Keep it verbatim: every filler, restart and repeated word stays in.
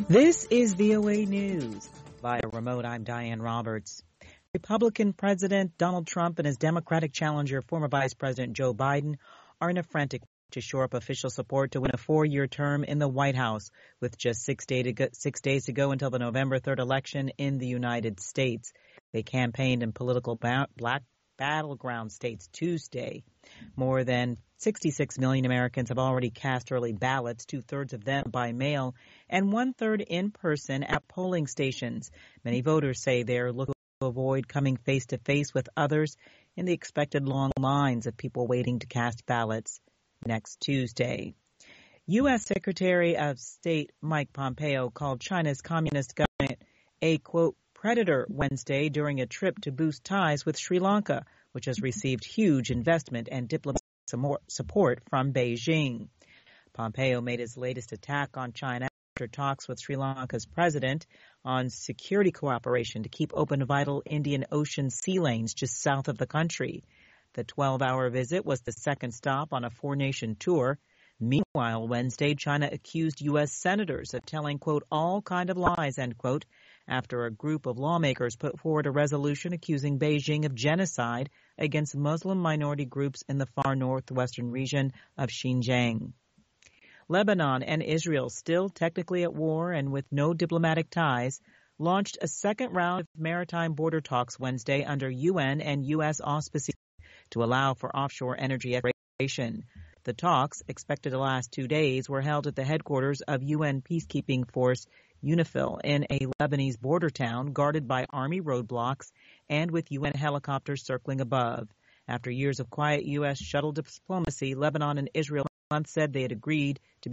This is V O A News. Via remote, I'm Diane Roberts. Republican President Donald Trump and his Democratic challenger, former Vice President Joe Biden, are in a frantic to shore up official support to win a four-year term in the White House, with just six, day to go, six days to go until the November third election in the United States. They campaigned in political ba- black battleground states Tuesday. More than sixty-six million Americans have already cast early ballots, two-thirds of them by mail, and one-third in person at polling stations. Many voters say they're looking to avoid coming face-to-face with others in the expected long lines of people waiting to cast ballots next Tuesday. U S. Secretary of State Mike Pompeo called China's Communist government a, quote, predator Wednesday during a trip to boost ties with Sri Lanka, which has received huge investment and diplomatic support from Beijing. Pompeo made his latest attack on China after talks with Sri Lanka's president on security cooperation to keep open vital Indian Ocean sea lanes just south of the country. The twelve-hour visit was the second stop on a four-nation tour. Meanwhile, Wednesday, China accused U S senators of telling, quote, all kind of lies, end quote, after a group of lawmakers put forward a resolution accusing Beijing of genocide against Muslim minority groups in the far northwestern region of Xinjiang. Lebanon and Israel, still technically at war and with no diplomatic ties, launched a second round of maritime border talks Wednesday under U N and U S auspices to allow for offshore energy exploration. The talks, expected to last two days, were held at the headquarters of U N peacekeeping force UNIFIL in a Lebanese border town guarded by Army roadblocks and with U N helicopters circling above. After years of quiet U S shuttle diplomacy, Lebanon and Israel said they had agreed to be